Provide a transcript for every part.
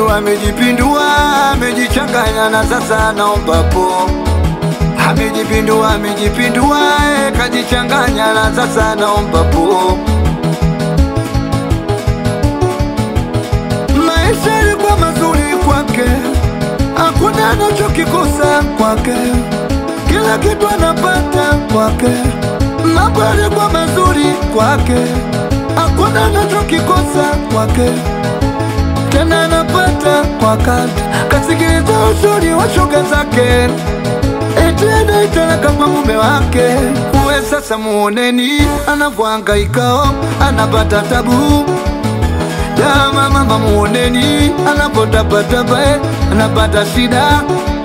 amejichanganya na sasa naomba po. Amejipindua, kajichanganya na sasa naomba po. Maisha yalikuwa mazuri kwake, hakuna anachokikosa kwake, kila kitu anapata kwake. Mambo yalikuwa mazuri kwake, hakuna anachokikosa kwake, tena anapata kwa kati. Kasikiliza ushauri wa shoga zake, eti anaitaka kwa mume wake. Uwe sasa muoneni anavyohangaika, anapata tabu. Ya mama muoneni anapotapatapa, anapata shida.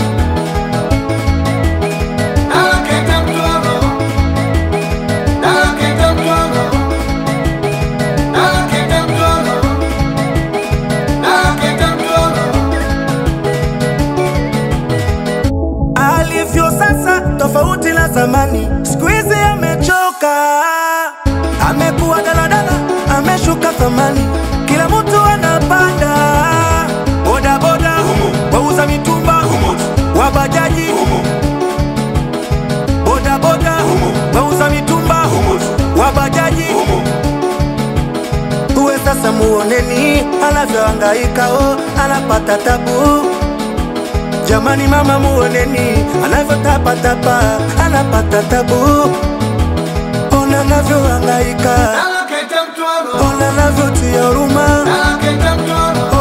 Alivyo sasa tofauti na zamani, siku hizi amechoka, amekuwa daladala, ameshuka thamani. Kila mtu anapanda boda boda, wauza mitumba, wabajaji, boda boda, wauza mitumba, wabajaji. Uwe sasa muoneni anavyohangaika, anapata tabu. Jamani mama muoneni anavyotapatapa, anapata tabu. Ona anavyohangaika, ona anavyotia huruma,